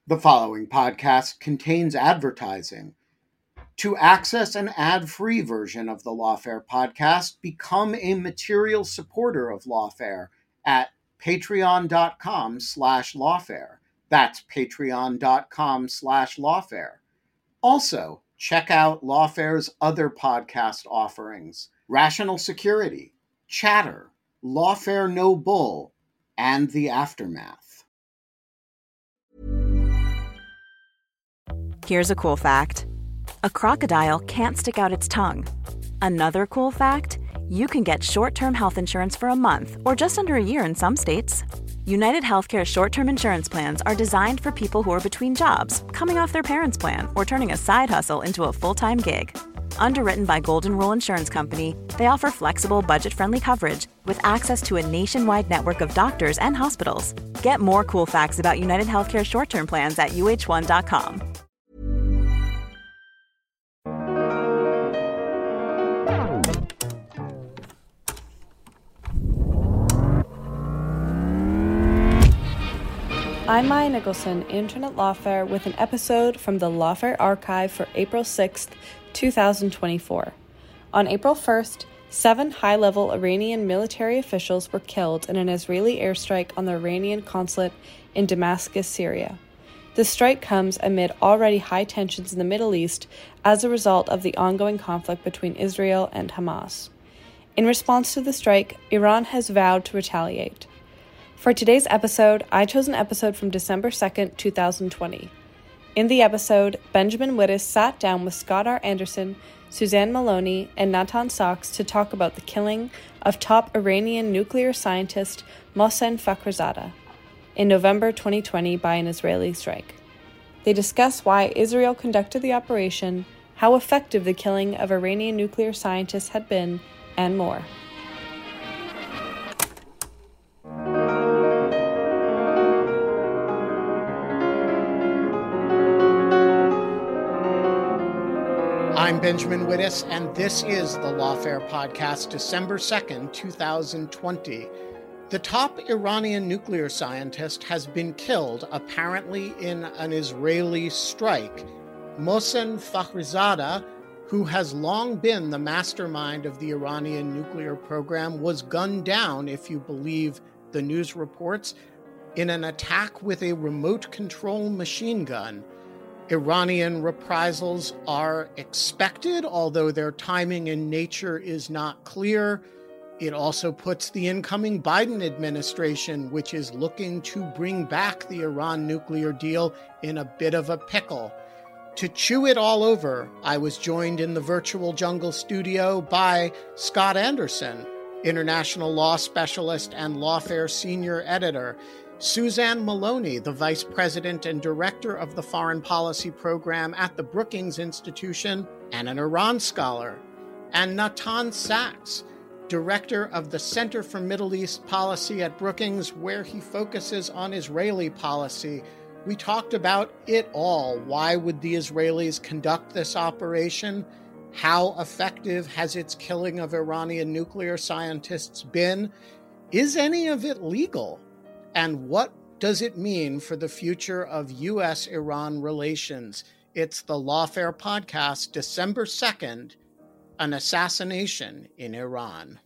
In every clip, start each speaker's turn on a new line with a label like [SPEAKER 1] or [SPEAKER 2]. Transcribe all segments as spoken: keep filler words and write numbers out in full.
[SPEAKER 1] The following podcast contains advertising. To access an ad-free version of the Lawfare podcast, become a material supporter of Lawfare at patreon.com slash lawfare. That's patreon.com slash lawfare. Also, check out Lawfare's other podcast offerings: Rational Security, Chatter, Lawfare No Bull, and The Aftermath.
[SPEAKER 2] Here's a cool fact. A crocodile can't stick out its tongue. Another cool fact, you can get short-term health insurance for a month or just under a year in some states. United Healthcare short-term insurance plans are designed for people who are between jobs, coming off their parents' plan, or turning a side hustle into a full-time gig. Underwritten by Golden Rule Insurance Company, they offer flexible, budget-friendly coverage with access to a nationwide network of doctors and hospitals. Get more cool facts about United Healthcare short-term plans at U H one dot com.
[SPEAKER 3] I'm Maya Nicholson, intern at Lawfare, with an episode from the Lawfare archive for April sixth, twenty twenty-four. On April first, seven high-level Iranian military officials were killed in an Israeli airstrike on the Iranian consulate in Damascus, Syria. The strike comes amid already high tensions in the Middle East as a result of the ongoing conflict between Israel and Hamas. In response to the strike, Iran has vowed to retaliate. For today's episode, I chose an episode from December second, twenty twenty. In the episode, Benjamin Wittes sat down with Scott R. Anderson, Suzanne Maloney, and Natan Saks to talk about the killing of top Iranian nuclear scientist Mohsen Fakhrizadeh in November twenty twenty by an Israeli strike. They discuss why Israel conducted the operation, how effective the killing of Iranian nuclear scientists had been, and more.
[SPEAKER 1] I'm Benjamin Wittes, and this is the Lawfare podcast, December second, twenty twenty. The top Iranian nuclear scientist has been killed, apparently in an Israeli strike. Mohsen Fakhrizadeh, who has long been the mastermind of the Iranian nuclear program, was gunned down, if you believe the news reports, in an attack with a remote control machine gun. Iranian reprisals are expected, although their timing and nature is not clear. It also puts the incoming Biden administration, which is looking to bring back the Iran nuclear deal, in a bit of a pickle. To chew it all over, I was joined in the virtual jungle studio by Scott Anderson, international law specialist and Lawfare senior editor, Suzanne Maloney, the vice president and director of the foreign policy program at the Brookings Institution and an Iran scholar, and Natan Saks, director of the Center for Middle East Policy at Brookings, where he focuses on Israeli policy. We talked about it all. Why would the Israelis conduct this operation? How effective has its killing of Iranian nuclear scientists been? Is any of it legal? And what does it mean for the future of U S Iran relations? It's the Lawfare podcast, December second, an assassination in Iran.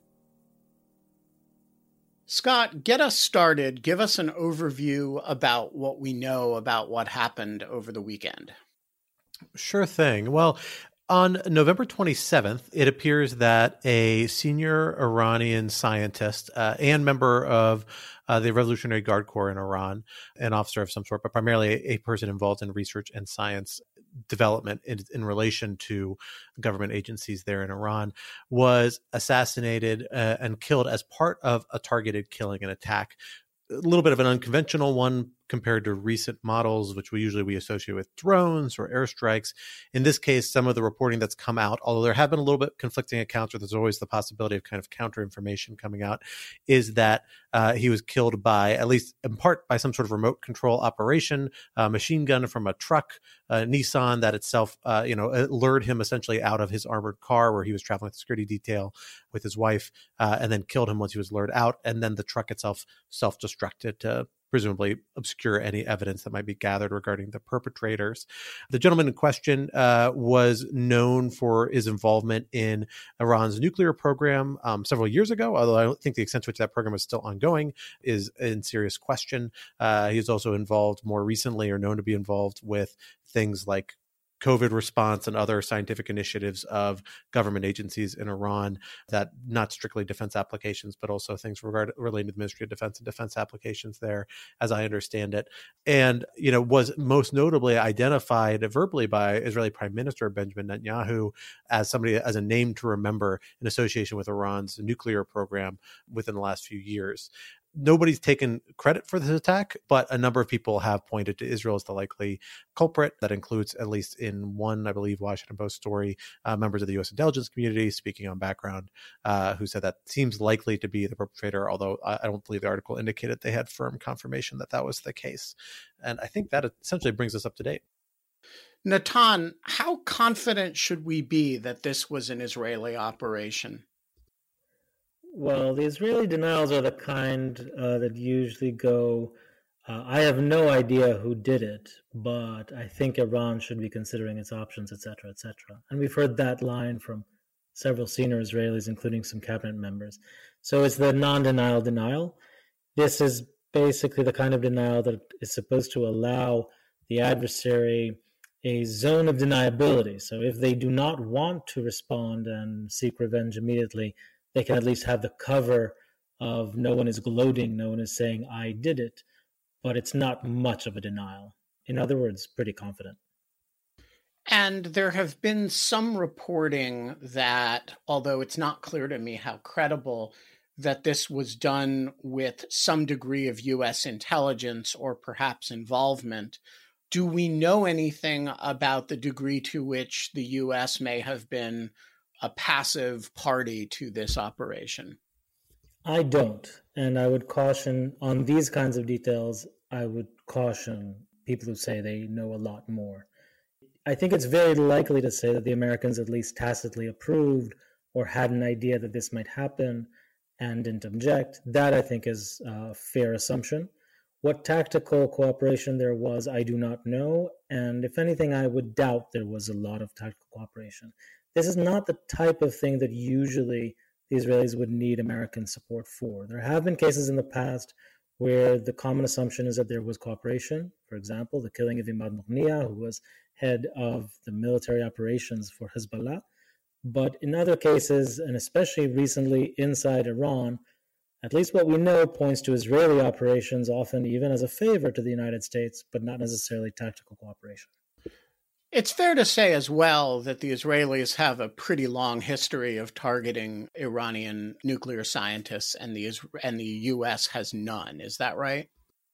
[SPEAKER 1] Scott, get us started. Give us an overview about what we know about what happened over the weekend.
[SPEAKER 4] Sure thing. Well, on November twenty-seventh, it appears that a senior Iranian scientist uh, and member of uh, the Revolutionary Guard Corps in Iran, an officer of some sort, but primarily a, a person involved in research and science development in, in relation to government agencies there in Iran, was assassinated uh, and killed as part of a targeted killing and attack. A little bit of an unconventional one compared to recent models, which we usually we associate with drones or airstrikes. In this case, some of the reporting that's come out, although there have been a little bit conflicting accounts, or there's always the possibility of kind of counter information coming out, is that uh, he was killed by, at least in part, by some sort of remote control operation, a machine gun from a truck, a Nissan that itself, uh, you know, lured him essentially out of his armored car where he was traveling with the security detail with his wife, uh, and then killed him once he was lured out. And then the truck itself self-destructed to presumably obscure any evidence that might be gathered regarding the perpetrators. The gentleman in question uh, was known for his involvement in Iran's nuclear program um, several years ago, although I don't think the extent to which that program is still ongoing is in serious question. Uh, he is also involved more recently, or known to be involved with things like COVID response and other scientific initiatives of government agencies in Iran, that not strictly defense applications, but also things regard, related to the Ministry of Defense and defense applications there, as I understand it. And, you know, was most notably identified verbally by Israeli Prime Minister Benjamin Netanyahu as somebody, as a name to remember in association with Iran's nuclear program within the last few years. Nobody's taken credit for this attack, but a number of people have pointed to Israel as the likely culprit. That includes, at least in one, I believe, Washington Post story, uh, members of the U S intelligence community speaking on background, uh, who said that seems likely to be the perpetrator, although I don't believe the article indicated they had firm confirmation that that was the case. And I think that essentially brings us up to date.
[SPEAKER 1] Natan, how confident should we be that this was an Israeli operation?
[SPEAKER 5] Well, the Israeli denials are the kind uh, that usually go, uh, I have no idea who did it, but I think Iran should be considering its options, et cetera, et cetera. And we've heard that line from several senior Israelis, including some cabinet members. So it's the non-denial denial. This is basically the kind of denial that is supposed to allow the adversary a zone of deniability. So if they do not want to respond and seek revenge immediately, they can at least have the cover of no one is gloating, no one is saying, I did it, but it's not much of a denial. In other words, pretty confident.
[SPEAKER 1] And there have been some reporting that, although it's not clear to me how credible, that this was done with some degree of U S intelligence or perhaps involvement. Do we know anything about the degree to which the U S may have been a passive party to this operation?
[SPEAKER 5] I don't. And I would caution on these kinds of details, I would caution people who say they know a lot more. I think it's very likely to say that the Americans at least tacitly approved or had an idea that this might happen and didn't object. That, I think, is a fair assumption. What tactical cooperation there was, I do not know. And if anything, I would doubt there was a lot of tactical cooperation. This is not the type of thing that usually the Israelis would need American support for. There have been cases in the past where the common assumption is that there was cooperation. For example, the killing of Imad Mughniya, who was head of the military operations for Hezbollah. But in other cases, and especially recently inside Iran, at least what we know points to Israeli operations, often even as a favor to the United States, but not necessarily tactical cooperation.
[SPEAKER 1] It's fair to say as well that the Israelis have a pretty long history of targeting Iranian nuclear scientists, and the and the U S has none. Is that right?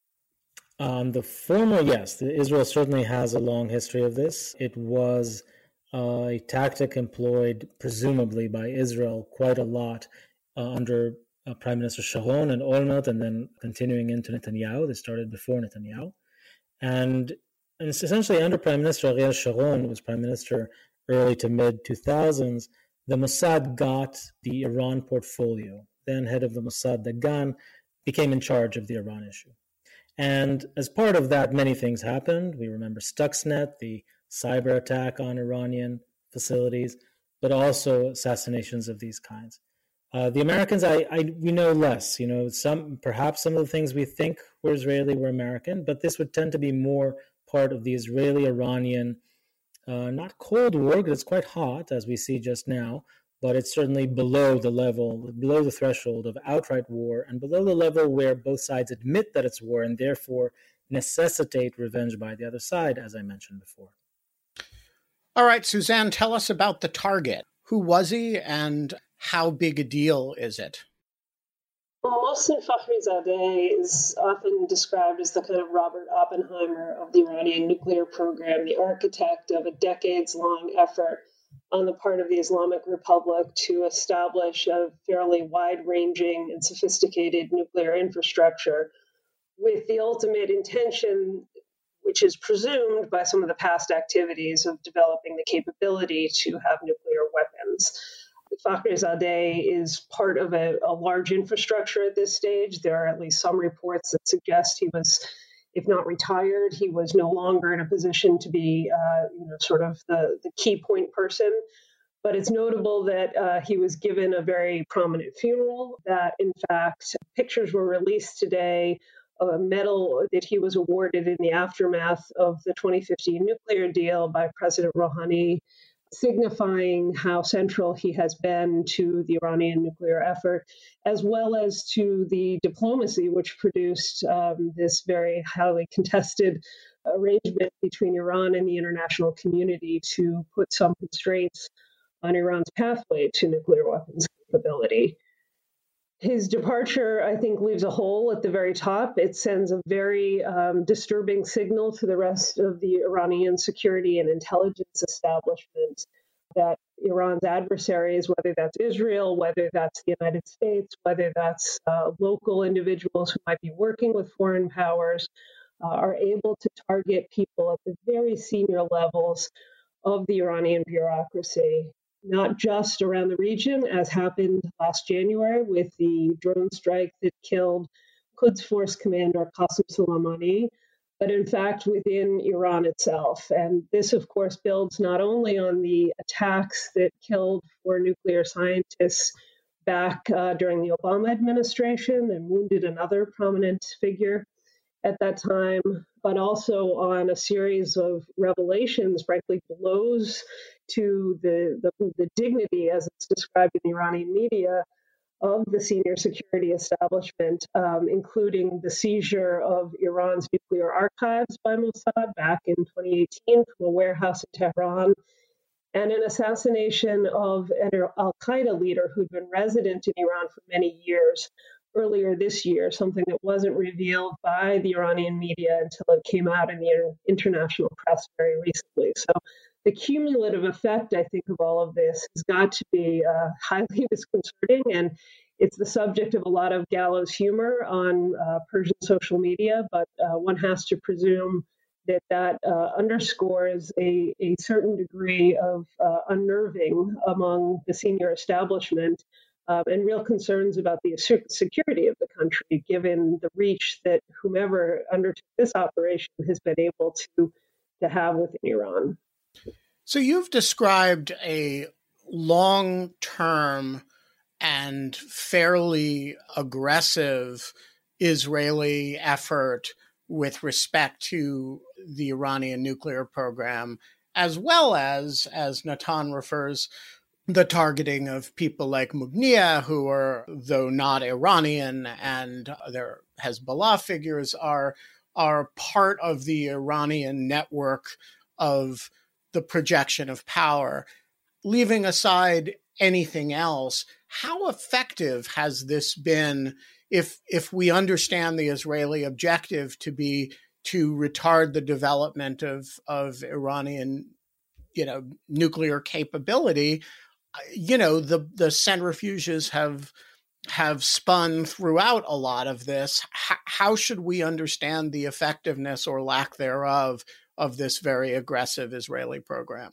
[SPEAKER 5] Um, the former, yes. Israel certainly has a long history of this. It was uh, a tactic employed, presumably, by Israel quite a lot uh, under uh, Prime Minister Sharon and Olmert, and then continuing into Netanyahu. They started before Netanyahu. And And it's essentially under Prime Minister Ariel Sharon, who was Prime Minister early to mid two thousands, the Mossad got the Iran portfolio. Then head of the Mossad, Dagan, became in charge of the Iran issue. And as part of that, many things happened. We remember Stuxnet, the cyber attack on Iranian facilities, but also assassinations of these kinds. Uh, the Americans, I, I we know less. You know, some perhaps some of the things we think were Israeli were American, but this would tend to be more part of the Israeli-Iranian, uh, not Cold War, because it's quite hot, as we see just now, but it's certainly below the level, below the threshold of outright war, and below the level where both sides admit that it's war and therefore necessitate revenge by the other side, as I mentioned before.
[SPEAKER 1] All right, Suzanne, tell us about the target. Who was he, and how big a deal is it?
[SPEAKER 6] Well, Mohsen Fakhrizadeh is often described as the kind of Robert Oppenheimer of the Iranian nuclear program, the architect of a decades-long effort on the part of the Islamic Republic to establish a fairly wide-ranging and sophisticated nuclear infrastructure with the ultimate intention, which is presumed by some of the past activities, of developing the capability to have nuclear weapons. Fakhrizadeh is part of a, a large infrastructure at this stage. There are at least some reports that suggest he was, if not retired, he was no longer in a position to be, uh, you know, sort of the, the key point person. But it's notable that uh, he was given a very prominent funeral, that in fact, pictures were released today of a medal that he was awarded in the aftermath of the twenty fifteen nuclear deal by President Rouhani, signifying how central he has been to the Iranian nuclear effort, as well as to the diplomacy which produced um, this very highly contested arrangement between Iran and the international community to put some constraints on Iran's pathway to nuclear weapons capability. His departure, I think, leaves a hole at the very top. It sends a very um, disturbing signal to the rest of the Iranian security and intelligence establishment that Iran's adversaries, whether that's Israel, whether that's the United States, whether that's uh, local individuals who might be working with foreign powers, uh, are able to target people at the very senior levels of the Iranian bureaucracy, not just around the region, as happened last January with the drone strike that killed Quds Force Commander Qasem Soleimani, but in fact within Iran itself. And this, of course, builds not only on the attacks that killed four nuclear scientists back uh, during the Obama administration and wounded another prominent figure at that time, but also on a series of revelations, frankly, blows to the, the, the dignity, as it's described in the Iranian media, of the senior security establishment, um, including the seizure of Iran's nuclear archives by Mossad back in twenty eighteen from a warehouse in Tehran, and an assassination of an al-Qaeda leader who'd been resident in Iran for many years earlier this year, something that wasn't revealed by the Iranian media until it came out in the international press very recently. So the cumulative effect, I think, of all of this has got to be uh, highly disconcerting, and it's the subject of a lot of gallows humor on uh, Persian social media, but uh, one has to presume that that uh, underscores a, a certain degree of uh, unnerving among the senior establishment um, and real concerns about the security of the country, given the reach that whomever undertook this operation has been able to, to have within Iran.
[SPEAKER 1] So you've described a long-term and fairly aggressive Israeli effort with respect to the Iranian nuclear program, as well as, as Natan refers, the targeting of people like Mugnieh, who are, though not Iranian, and their Hezbollah figures are, are part of the Iranian network of the projection of power. Leaving aside anything else, how effective has this been if if we understand the Israeli objective to be to retard the development of, of Iranian, you know, nuclear capability? You know, the, the centrifuges have have spun throughout a lot of this. H- how should we understand the effectiveness or lack thereof of this very aggressive Israeli program?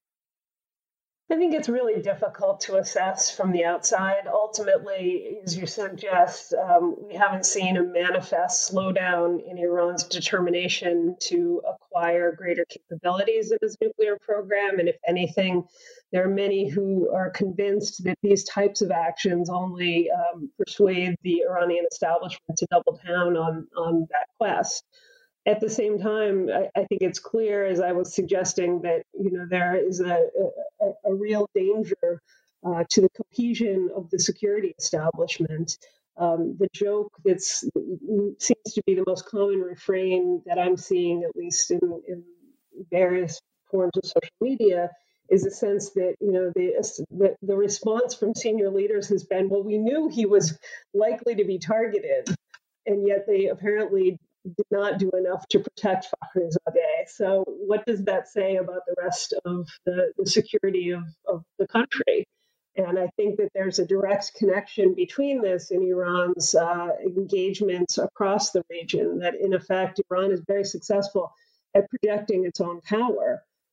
[SPEAKER 6] I think it's really difficult to assess from the outside. Ultimately, as you suggest, um, we haven't seen a manifest slowdown in Iran's determination to acquire greater capabilities of its nuclear program. And if anything, there are many who are convinced that these types of actions only um, persuade the Iranian establishment to double down on, on that quest. At the same time, I, I think it's clear, as I was suggesting, that you know there is a, a, a real danger uh, to the cohesion of the security establishment. Um, the joke that seems to be the most common refrain that I'm seeing, at least in, in various forms of social media, is the sense that you know the, the the response from senior leaders has been, well, we knew he was likely to be targeted, and yet they apparently did not do enough to protect Fakhrizadeh. So what does that say about the rest of the, the security of, of the country? And I think that there's a direct connection between this and Iran's uh, engagements across the region, that in effect, Iran is very successful at projecting its own power.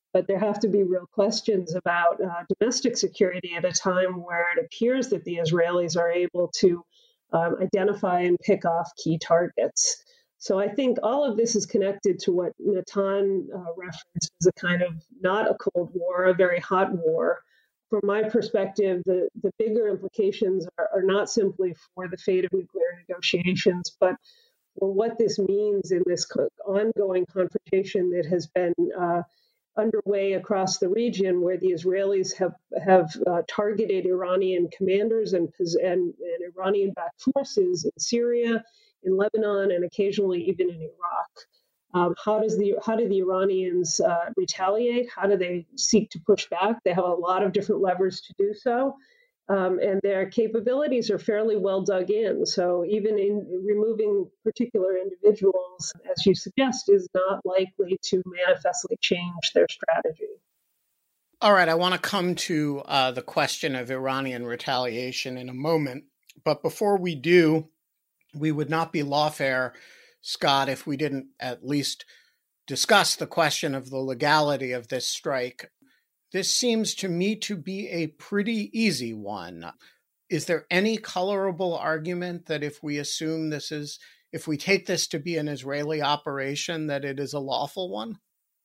[SPEAKER 6] But there have to be real questions about uh, domestic security at a time where it appears that the Israelis are able to um, identify and pick off key targets. So I think all of this is connected to what Natan uh, referenced as a kind of not a Cold War, a very hot war. From my perspective, the, the bigger implications are, are not simply for the fate of nuclear negotiations, but for what this means in this ongoing confrontation that has been uh, underway across the region, where the Israelis have have uh, targeted Iranian commanders and, and, and Iranian-backed forces in Syria, in Lebanon, and occasionally even in Iraq. Um, how does the how do the Iranians uh, retaliate? How do they seek to push back? They have a lot of different levers to do so. Um, and their capabilities are fairly well dug in. So even in removing particular individuals, as you suggest, is not likely to manifestly change their strategy.
[SPEAKER 1] All right, I want to come to uh, the question of Iranian retaliation in a moment. But before we do, we would not be lawfare, Scott, if we didn't at least discuss the question of the legality of this strike. This seems to me to be a pretty easy one. Is there any colorable argument that if we assume this is, if we take this to be an Israeli operation, that it is a lawful one?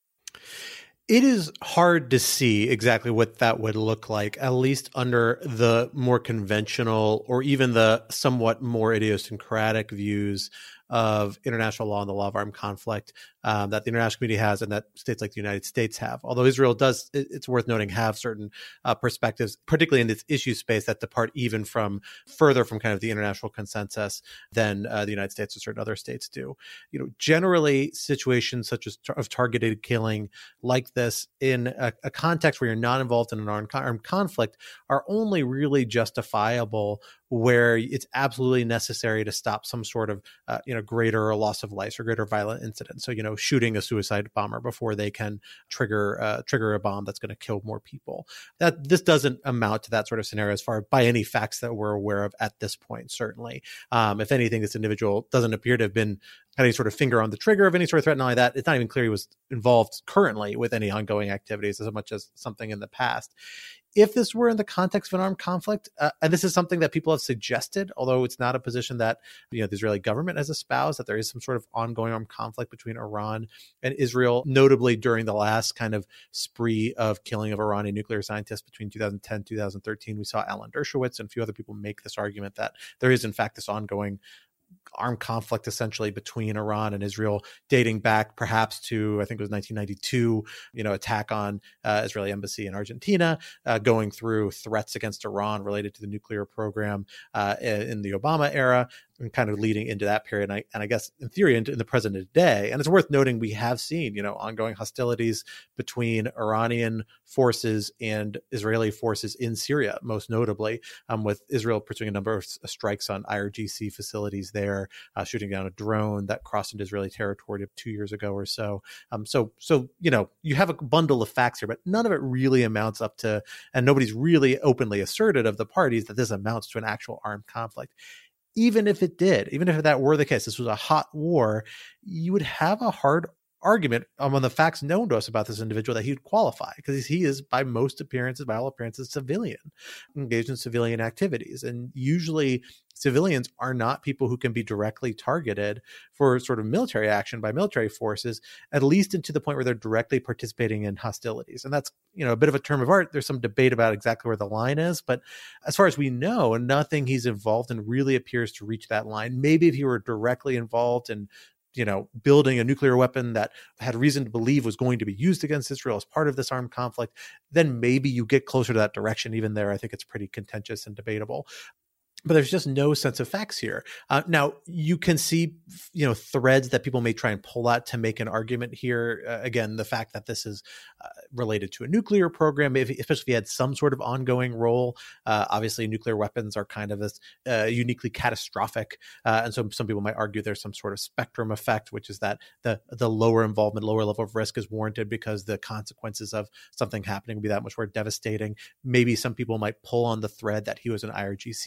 [SPEAKER 4] It is hard to see exactly what that would look like, at least under the more conventional or even the somewhat more idiosyncratic views of international law and the law of armed conflict um, that the international community has and that states like the United States have. Although Israel does, it's worth noting, have certain uh, perspectives, particularly in this issue space, that depart even from further from kind of the international consensus than uh, the United States or certain other states do. You know, generally situations such as tar- of targeted killing like this in a, a context where you're not involved in an armed, armed conflict are only really justifiable where it's absolutely necessary to stop some sort of, uh, you know, greater loss of life or greater violent incident. So, you know, shooting a suicide bomber before they can trigger uh, trigger a bomb that's going to kill more people. That this doesn't amount to that sort of scenario as far by any facts that we're aware of at this point. Certainly, um, if anything, this individual doesn't appear to have been had any sort of finger on the trigger of any sort of threat. Not only that, it's not even clear he was involved currently with any ongoing activities as much as something in the past. If this were in the context of an armed conflict, uh, and this is something that people have suggested, although it's not a position that, you know, the Israeli government has espoused, that there is some sort of ongoing armed conflict between Iran and Israel, notably during the last kind of spree of killing of Iranian nuclear scientists between two thousand ten, two thousand thirteen. We saw Alan Dershowitz and a few other people make this argument that there is, in fact, this ongoing armed conflict essentially between Iran and Israel, dating back perhaps to, I think it was nineteen ninety-two, you know, attack on uh, Israeli embassy in Argentina, uh, going through threats against Iran related to the nuclear program uh, in the Obama era, and kind of leading into that period. And I, and I guess in theory, into in the present day. And it's worth noting, we have seen, you know, ongoing hostilities between Iranian forces and Israeli forces in Syria, most notably, um, with Israel pursuing a number of strikes on I R G C facilities there, uh, shooting down a drone that crossed into Israeli territory two years ago or so. Um, so, so, you know, you have a bundle of facts here, but none of it really amounts up to, and nobody's really openly asserted of the parties that this amounts to an actual armed conflict. Even if it did, even if that were the case, this was a hot war, you would have a hard argument um, on the facts known to us about this individual that he would qualify, because he is, by most appearances, by all appearances, civilian, engaged in civilian activities. And usually civilians are not people who can be directly targeted for sort of military action by military forces, at least into the point where they're directly participating in hostilities. And that's, you know, a bit of a term of art. There's some debate about exactly where the line is, but as far as we know, nothing he's involved in really appears to reach that line. Maybe if he were directly involved in, you know, building a nuclear weapon that had reason to believe was going to be used against Israel as part of this armed conflict, then maybe you get closer to that direction. Even there, I think it's pretty contentious and debatable. But there's just no sense of facts here. Uh, now, you can see, you know, threads that people may try and pull out to make an argument here. Uh, again, the fact that this is uh, related to a nuclear program, if, especially if he had some sort of ongoing role. Uh, obviously, nuclear weapons are kind of this uh, uniquely catastrophic. Uh, and so some people might argue there's some sort of spectrum effect, which is that the, the lower involvement, lower level of risk is warranted because the consequences of something happening would be that much more devastating. Maybe some people might pull on the thread that he was an I R G C member,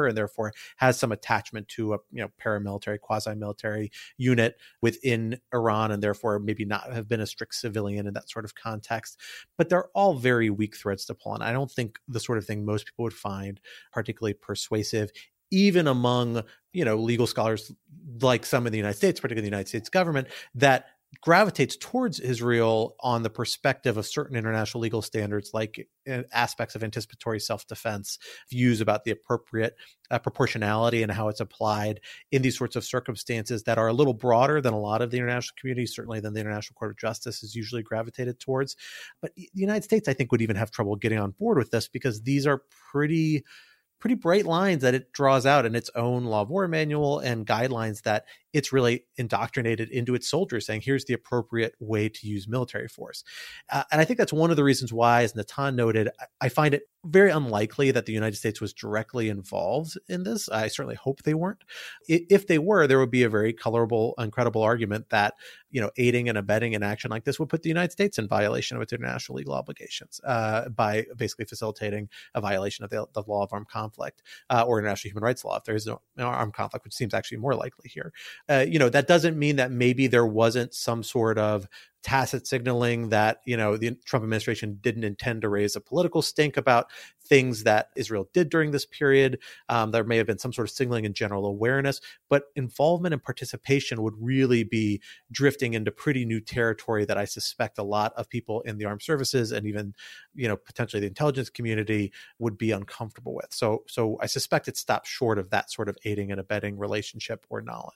[SPEAKER 4] and therefore has some attachment to a you know paramilitary, quasi-military unit within Iran, and therefore maybe not have been a strict civilian in that sort of context. But they're all very weak threads to pull on. I don't think the sort of thing most people would find particularly persuasive, even among, you know, legal scholars like some in the United States, particularly the United States government, that gravitates towards Israel on the perspective of certain international legal standards, like aspects of anticipatory self-defense, views about the appropriate uh, proportionality and how it's applied in these sorts of circumstances that are a little broader than a lot of the international community, certainly than the International Court of Justice is usually gravitated towards. But the United States, I think, would even have trouble getting on board with this because these are pretty pretty bright lines that it draws out in its own law of war manual and guidelines that it's really indoctrinated into its soldiers, saying here's the appropriate way to use military force. Uh, and I think that's one of the reasons why, as Natan noted, I find it very unlikely that the United States was directly involved in this. I certainly hope they weren't. If they were, there would be a very colorable, incredible argument that, you know, aiding and abetting an action like this would put the United States in violation of its international legal obligations uh, by basically facilitating a violation of the, the law of armed conflict uh, or international human rights law if there is no armed conflict, which seems actually more likely here. Uh, you know, that doesn't mean that maybe there wasn't some sort of tacit signaling that, you know, the Trump administration didn't intend to raise a political stink about things that Israel did during this period. Um, there may have been some sort of signaling and general awareness, but involvement and participation would really be drifting into pretty new territory that I suspect a lot of people in the armed services and even, you know, potentially the intelligence community would be uncomfortable with. So, so I suspect it stops short of that sort of aiding and abetting relationship or knowledge.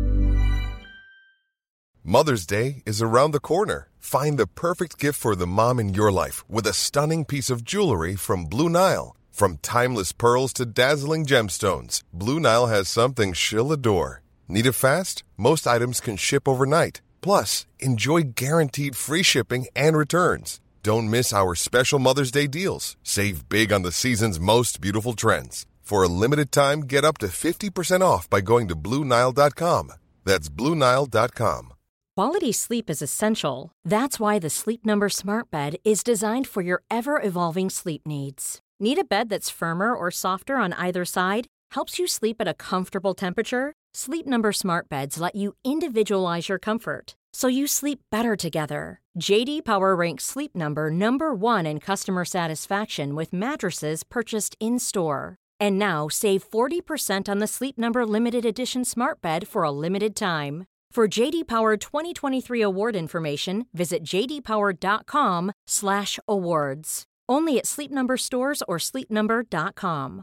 [SPEAKER 7] Mother's Day is around the corner. Find the perfect gift for the mom in your life with a stunning piece of jewelry from Blue Nile. From timeless pearls to dazzling gemstones, Blue Nile has something she'll adore. Need it fast? Most items can ship overnight. Plus, enjoy guaranteed free shipping and returns. Don't miss our special Mother's Day deals. Save big on the season's most beautiful trends. For a limited time, get up to fifty percent off by going to Blue Nile dot com. That's Blue Nile dot com.
[SPEAKER 8] Quality sleep is essential. That's why the Sleep Number Smart Bed is designed for your ever-evolving sleep needs. Need a bed that's firmer or softer on either side? Helps you sleep at a comfortable temperature? Sleep Number Smart Beds let you individualize your comfort, so you sleep better together. J D Power ranks Sleep Number number one in customer satisfaction with mattresses purchased in-store. And now, save forty percent on the Sleep Number Limited Edition Smart Bed for a limited time. For J D Power twenty twenty-three award information, visit j d power dot com slash awards. Only at Sleep Number stores or sleep number dot com.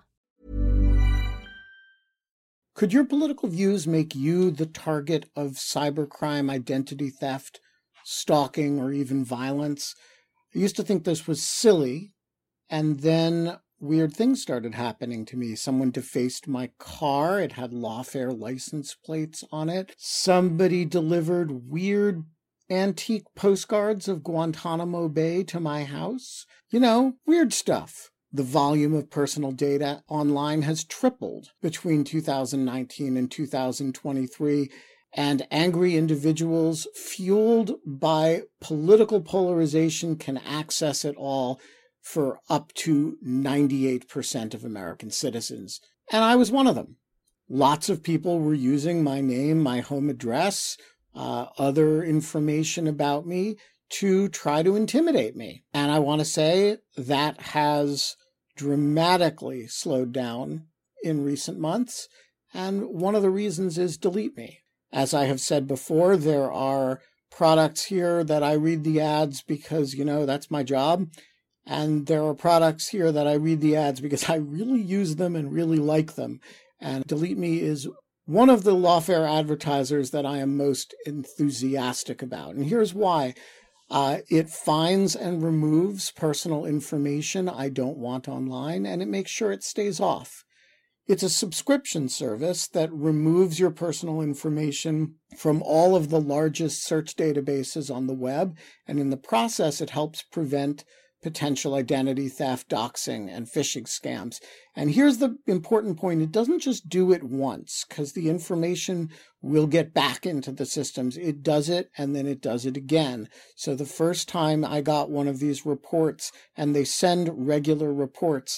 [SPEAKER 1] Could your political views make you the target of cybercrime, identity theft, stalking, or even violence? I used to think this was silly, and then weird things started happening to me. Someone defaced my car. It had lawfare license plates on it. Somebody delivered weird antique postcards of Guantanamo Bay to my house. You know, weird stuff. The volume of personal data online has tripled between two thousand nineteen and two thousand twenty-three, and angry individuals fueled by political polarization can access it all for up to ninety-eight percent of American citizens. And I was one of them. Lots of people were using my name, my home address, uh, other information about me to try to intimidate me. And I want to say that has dramatically slowed down in recent months. And one of the reasons is Delete Me. As I have said before, there are products here that I read the ads because, you know, that's my job. And there are products here that I read the ads because I really use them and really like them. And Delete Me is one of the lawfare advertisers that I am most enthusiastic about. And here's why. Uh, it finds and removes personal information I don't want online, and it makes sure it stays off. It's a subscription service that removes your personal information from all of the largest search databases on the web, and in the process, it helps prevent potential identity theft, doxing, and phishing scams. And here's the important point. It doesn't just do it once, because the information will get back into the systems. It does it, and then it does it again. So the first time I got one of these reports, and they send regular reports,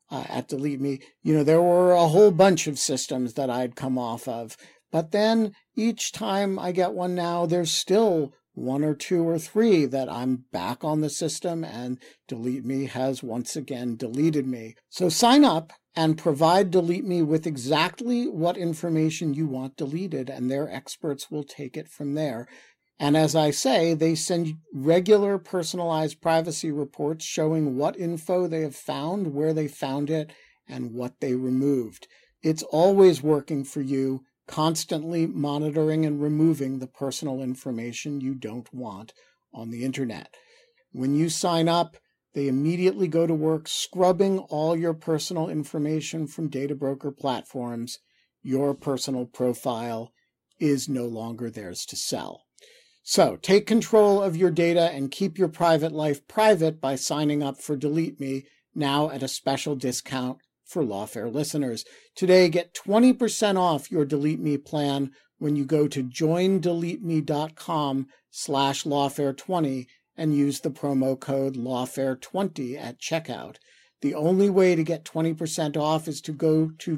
[SPEAKER 1] uh, at Delete Me, you know, there were a whole bunch of systems that I'd come off of. But then each time I get one now, there's still one or two or three that I'm back on the system, and Delete Me has once again deleted me. So sign up and provide Delete Me with exactly what information you want deleted, and their experts will take it from there. And as I say, they send regular personalized privacy reports showing what info they have found, where they found it, and what they removed. It's always working for you, constantly monitoring and removing the personal information you don't want on the internet. When you sign up, they immediately go to work scrubbing all your personal information from data broker platforms. Your personal profile is no longer theirs to sell. So take control of your data and keep your private life private by signing up for Delete Me, now at a special discount for Lawfare listeners. Today, get twenty percent off your Delete Me plan when you go to joindeleteme.com slash lawfare20 and use the promo code lawfare twenty at checkout. The only way to get twenty percent off is to go to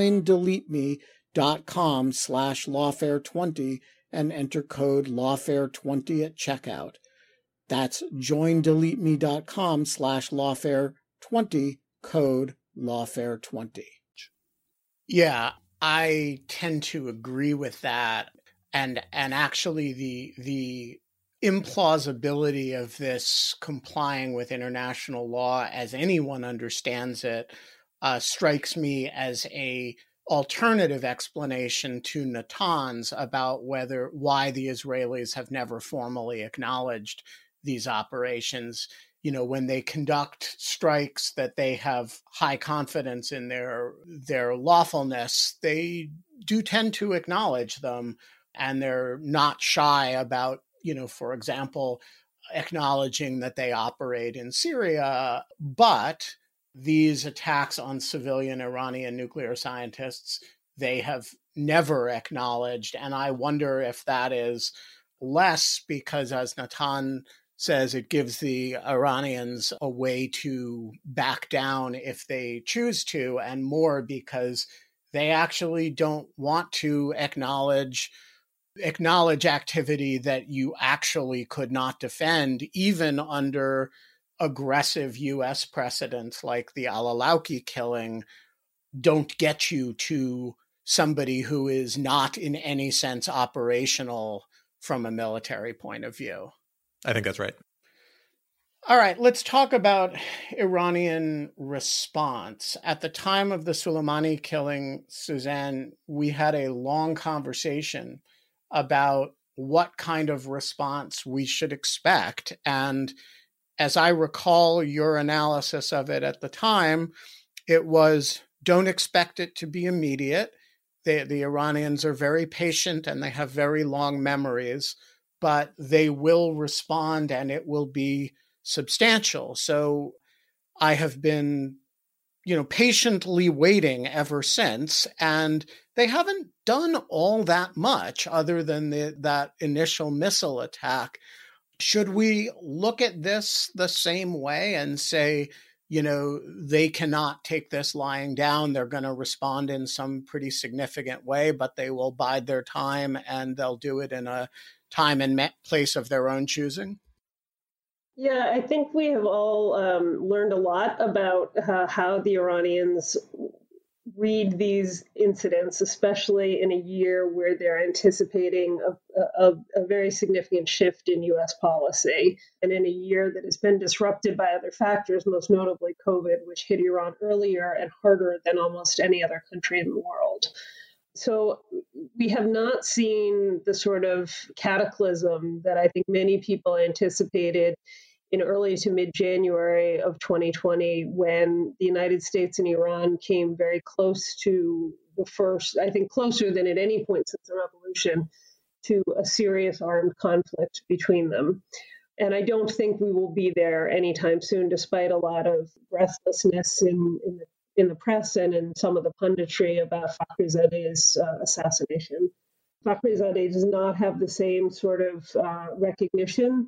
[SPEAKER 1] joindeleteme.com slash lawfare20 and enter code lawfare twenty at checkout. That's joindeleteme.com slash lawfare20, code lawfare twenty. Yeah, I tend to agree with that. And and actually the the implausibility of this complying with international law as anyone understands it uh, strikes me as a alternative explanation to Natan's about whether why the Israelis have never formally acknowledged these operations. You know, when they conduct strikes that they have high confidence in their their lawfulness, they do tend to acknowledge them, and they're not shy about, you know, for example, acknowledging that they operate in Syria. But these attacks on civilian Iranian nuclear scientists, they have never acknowledged. And I wonder if that is less because, as Natan says, it gives the Iranians a way to back down if they choose to, and more because they actually don't want to acknowledge acknowledge activity that you actually could not defend, even under aggressive U S precedents like the al-Awlaki killing, don't get you to somebody who is not in any sense operational from a military point of view.
[SPEAKER 4] I think that's right.
[SPEAKER 1] All right, let's talk about Iranian response. At the time of the Soleimani killing, Suzanne, we had a long conversation about what kind of response we should expect. And as I recall your analysis of it at the time, it was, don't expect it to be immediate. They, the Iranians are very patient and they have very long memories, but they will respond and it will be substantial. So I have been, you know, patiently waiting ever since, and they haven't done all that much other than the, that initial missile attack. Should we look at this the same way and say, you know, they cannot take this lying down. They're going to respond in some pretty significant way, but they will bide their time and they'll do it in a time and place of their own choosing?
[SPEAKER 6] Yeah, I think we have all um, learned a lot about uh, how the Iranians read these incidents, especially in a year where they're anticipating a, a, a very significant shift in U S policy, and in a year that has been disrupted by other factors, most notably COVID, which hit Iran earlier and harder than almost any other country in the world. So we have not seen the sort of cataclysm that I think many people anticipated in early to mid-January of twenty twenty, when the United States and Iran came very close to the first, I think closer than at any point since the revolution, to a serious armed conflict between them. And I don't think we will be there anytime soon, despite a lot of breathlessness in, in, the, in the press and in some of the punditry about Fakhrizadeh's uh, assassination. Fakhrizadeh does not have the same sort of uh, recognition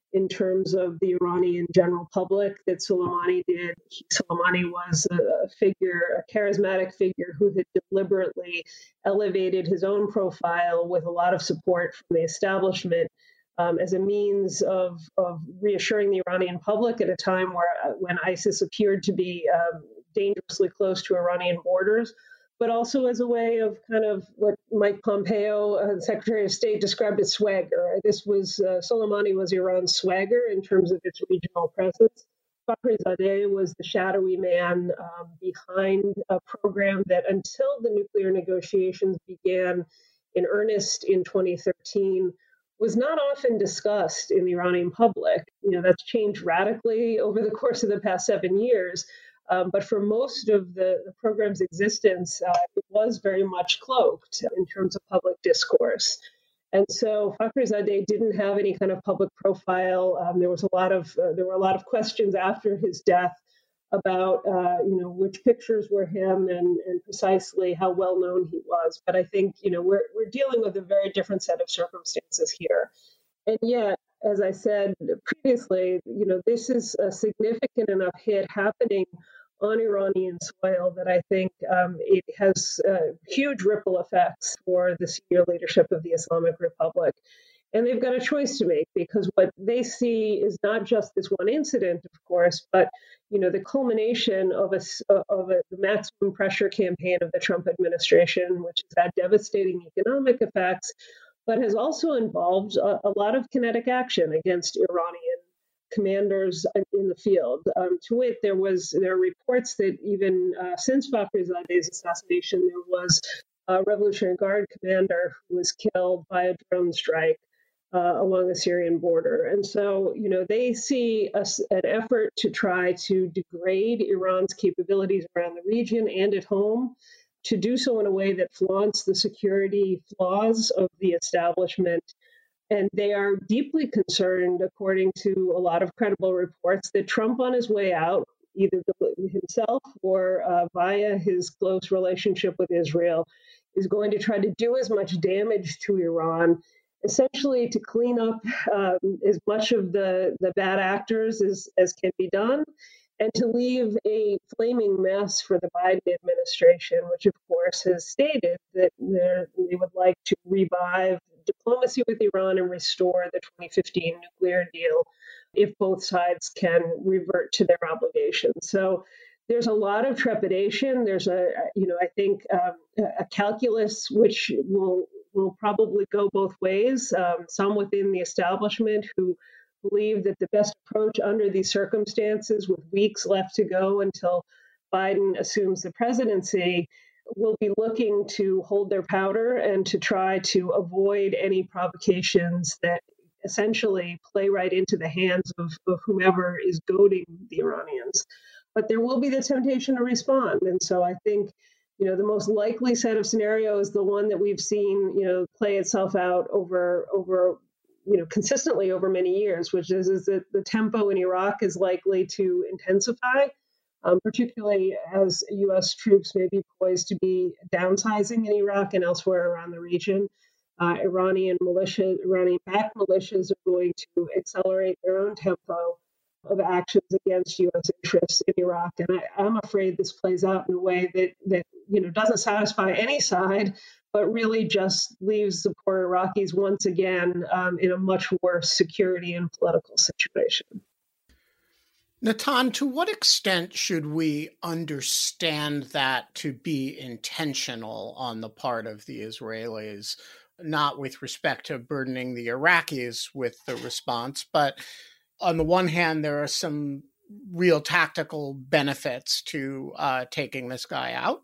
[SPEAKER 6] in terms of the Iranian general public that Soleimani did. Soleimani was a figure, a charismatic figure who had deliberately elevated his own profile with a lot of support from the establishment um, as a means of, of reassuring the Iranian public at a time where uh, when ISIS appeared to be um, dangerously close to Iranian borders, but also as a way of kind of what Mike Pompeo, uh, the Secretary of State, described as swagger. This was, uh, Soleimani was Iran's swagger in terms of its regional presence. Fakhrizadeh was the shadowy man um, behind a program that until the nuclear negotiations began in earnest in twenty thirteen was not often discussed in the Iranian public. You know, that's changed radically over the course of the past seven years. Um, but for most of the, the program's existence, uh, it was very much cloaked in terms of public discourse. And so Fakhrizadeh didn't have any kind of public profile. Um, there was a lot of uh, there were a lot of questions after his death about uh, you know which pictures were him and, and precisely how well known he was. But I think you know we're we're dealing with a very different set of circumstances here, and yet, as I said previously, you know this is a significant enough hit happening on Iranian soil that I think um, it has uh, huge ripple effects for the senior leadership of the Islamic Republic. And they've got a choice to make because what they see is not just this one incident, of course, but you know the culmination of a of a maximum pressure campaign of the Trump administration, which has had devastating economic effects, but has also involved a, a lot of kinetic action against Iranian commanders in the field. Um, to wit, there was there are reports that even uh, since Fakhrizadeh's assassination, there was a Revolutionary Guard commander who was killed by a drone strike uh, along the Syrian border. And so, you know, they see a, an effort to try to degrade Iran's capabilities around the region and at home, to do so in a way that flaunts the security flaws of the establishment. And they are deeply concerned, according to a lot of credible reports, that Trump on his way out, either himself or uh, via his close relationship with Israel, is going to try to do as much damage to Iran, essentially to clean up um, as much of the, the bad actors as, as can be done, and to leave a flaming mess for the Biden administration, which, of course, has stated that they would like to revive diplomacy with Iran and restore the twenty fifteen nuclear deal if both sides can revert to their obligations. So there's a lot of trepidation. There's a, you know, I think um, a calculus which will will probably go both ways. Um, some within the establishment who believe that the best approach under these circumstances, with weeks left to go until Biden assumes the presidency, will be looking to hold their powder and to try to avoid any provocations that essentially play right into the hands of, of whomever is goading the Iranians. But there will be the temptation to respond. And so I think, you know, the most likely set of scenarios is the one that we've seen, you know, play itself out over over you know, consistently over many years, which is, is that the tempo in Iraq is likely to intensify, um, particularly as U S troops may be poised to be downsizing in Iraq and elsewhere around the region. Uh, Iranian militia, Iranian-backed militias are going to accelerate their own tempo of actions against U S interests in Iraq. And I, I'm afraid this plays out in a way that, that, you know, doesn't satisfy any side, but really just leaves the poor Iraqis once again um, in a much worse security and political situation.
[SPEAKER 1] Natan, to what extent should we understand that to be intentional on the part of the Israelis, not with respect to burdening the Iraqis with the response, but on the one hand, there are some real tactical benefits to uh, taking this guy out.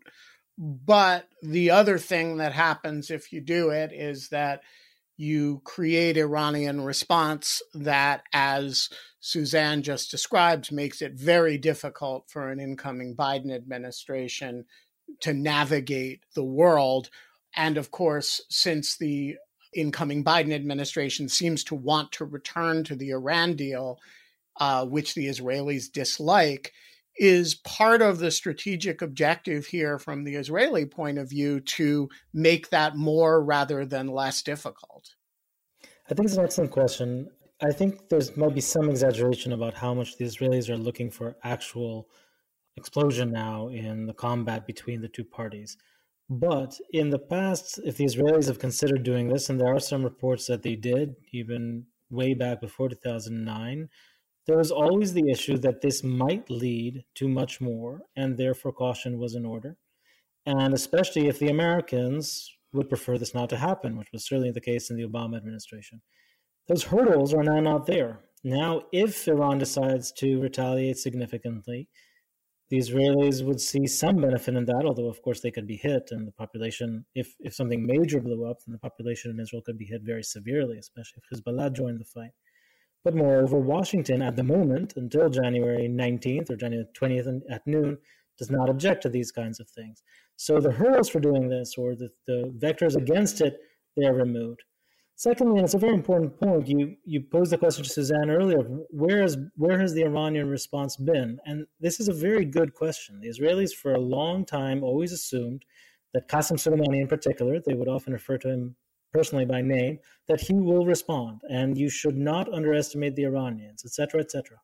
[SPEAKER 1] But the other thing that happens if you do it is that you create Iranian response that, as Suzanne just described, makes it very difficult for an incoming Biden administration to navigate the world. And of course, since the incoming Biden administration seems to want to return to the Iran deal, uh, which the Israelis dislike, is part of the strategic objective here from the Israeli point of view to make that more rather than less difficult?
[SPEAKER 5] I think it's an excellent question. I think there's might be some exaggeration about how much the Israelis are looking for actual explosion now in the combat between the two parties. But in the past, if the Israelis have considered doing this, and there are some reports that they did, even way back before two thousand nine, there was always the issue that this might lead to much more, and therefore caution was in order. And especially if the Americans would prefer this not to happen, which was certainly the case in the Obama administration. Those hurdles are now not there. Now, if Iran decides to retaliate significantly, the Israelis would see some benefit in that, although, of course, they could be hit, and the population, if, if something major blew up, then the population in Israel could be hit very severely, especially if Hezbollah joined the fight. But moreover, Washington, at the moment, until January nineteenth or January twentieth at noon, does not object to these kinds of things. So the hurdles for doing this, or the, the vectors against it, they are removed. Secondly, and it's a very important point, you you posed the question to Suzanne earlier, where, is, where has the Iranian response been? And this is a very good question. The Israelis, for a long time, always assumed that Qasem Soleimani in particular, they would often refer to him personally by name, that he will respond, and you should not underestimate the Iranians, et cetera, et cetera.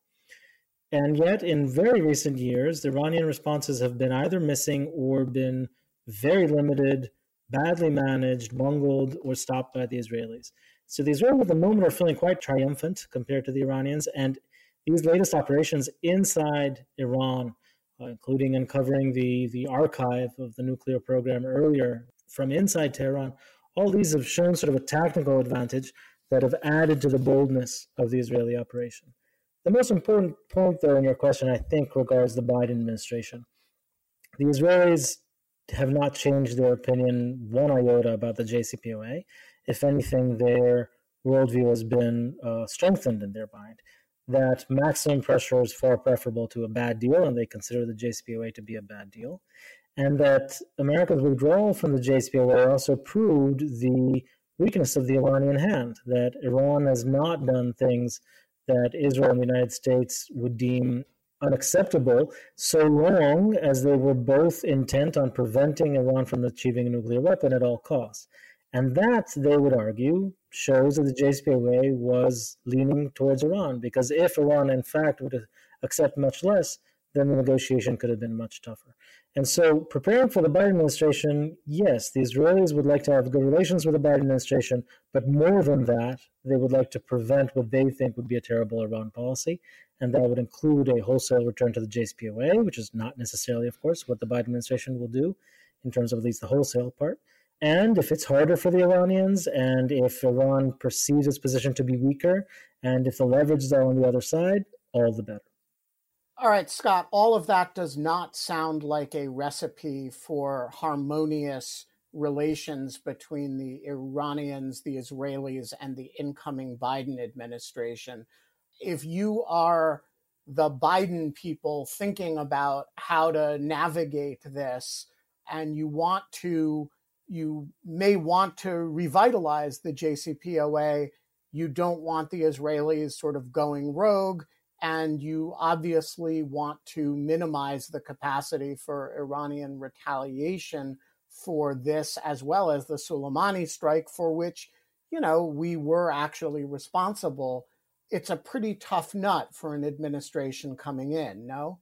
[SPEAKER 5] And yet, in very recent years, the Iranian responses have been either missing or been very limited, badly managed, bungled, or stopped by the Israelis. So the Israelis at the moment are feeling quite triumphant compared to the Iranians, and these latest operations inside Iran, uh, including uncovering the, the archive of the nuclear program earlier from inside Tehran, all these have shown sort of a tactical advantage that have added to the boldness of the Israeli operation. The most important point, though, in your question, I think, regards the Biden administration. The Israelis have not changed their opinion one iota about the J C P O A. If anything, their worldview has been uh, strengthened in their mind, that maximum pressure is far preferable to a bad deal, and they consider the J C P O A to be a bad deal, and that America's withdrawal from the J C P O A also proved the weakness of the Iranian hand, that Iran has not done things that Israel and the United States would deem unacceptable, so long as they were both intent on preventing Iran from achieving a nuclear weapon at all costs. And that, they would argue, shows that the J C P O A was leaning towards Iran, because if Iran, in fact, would accept much less, then the negotiation could have been much tougher. And so, preparing for the Biden administration, yes, the Israelis would like to have good relations with the Biden administration, but more than that, they would like to prevent what they think would be a terrible Iran policy, and that would include a wholesale return to the J C P O A, which is not necessarily, of course, what the Biden administration will do in terms of at least the wholesale part. And if it's harder for the Iranians, and if Iran perceives its position to be weaker, and if the leverage is all on the other side, all the better.
[SPEAKER 1] All right, Scott, all of that does not sound like a recipe for harmonious relations between the Iranians, the Israelis, and the incoming Biden administration. If you are the Biden people thinking about how to navigate this, and you want to, you may want to revitalize the J C P O A, you don't want the Israelis sort of going rogue, and you obviously want to minimize the capacity for Iranian retaliation for this, as well as the Soleimani strike, for which, you know, we were actually responsible. It's a pretty tough nut for an administration coming in, no?